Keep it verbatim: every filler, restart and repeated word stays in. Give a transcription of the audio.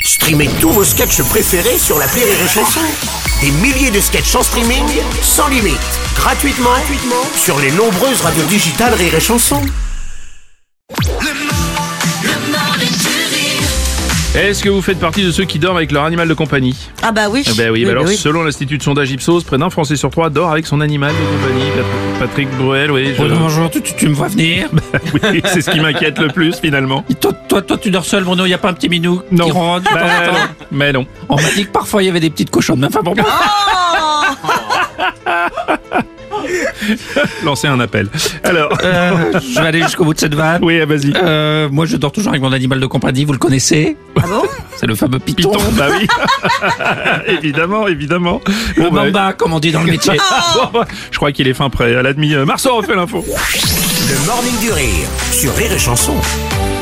Streamez tous vos sketchs préférés sur l'appli Rire et Chanson. Des milliers de sketchs en streaming, sans limite, gratuitement, gratuitement sur les nombreuses radios digitales Rire et Chanson. Est-ce que vous faites partie de ceux qui dorment avec leur animal de compagnie? Ah bah oui. Eh ben oui, oui, bah alors oui. selon l'Institut de sondage Ipsos, près d'un Français sur trois dort avec son animal de compagnie. Pat- Patrick Bruel, oui. Je... Oh, bonjour, tu, tu, tu me vois venir? Oui, c'est ce qui m'inquiète le plus finalement. Et toi, toi, toi, tu dors seul, Bruno, y a pas un petit minou Non. qui ronronne de temps en Bah, temps? mais non. On m'a dit que parfois il y avait des petites cochonnes, mais enfin bon. Lancer un appel. Alors, Euh, je vais aller jusqu'au bout de cette vanne. oui, vas-y. Euh, moi, je dors toujours avec mon animal de compagnie, vous le connaissez? Ah bon? C'est le fameux python. Python, bah oui. évidemment, évidemment. Le Bon, bah, bamba, comme on dit dans le métier. bon, bah, je crois qu'il est fin prêt à la demi. Marceau refait l'info. Le Morning du Rire sur Rire et Chanson.